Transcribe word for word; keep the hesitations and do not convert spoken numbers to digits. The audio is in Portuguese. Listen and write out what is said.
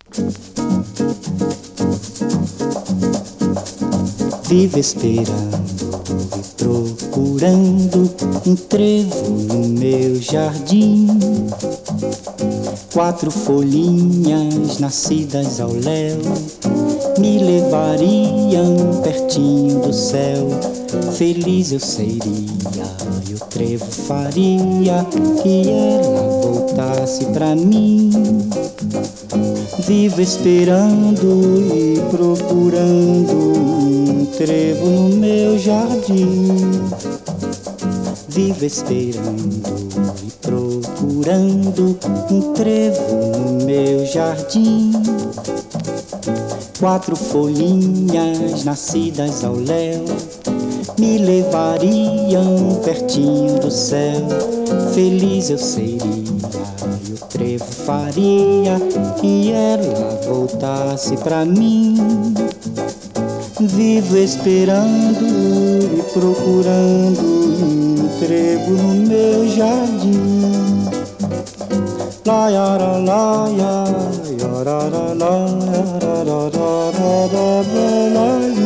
Vivo esperando e procurando um trevo no meu jardim. Quatro folhinhas nascidas ao léu me levariam pertinho do céu. Feliz eu seria e o trevo faria que ela voltasse pra mim. Vivo esperando e procurando um trevo no meu jardim. Vivo esperando e procurando um trevo no meu jardim. Quatro folhinhas nascidas ao léu me levariam pertinho do céu. Feliz eu seria e o trevo faria que ela voltasse pra mim. Vivo esperando e procurando um trevo no meu jardim. La ya ra la ya, ya ra ra la, ya ra ra ra ra ra la.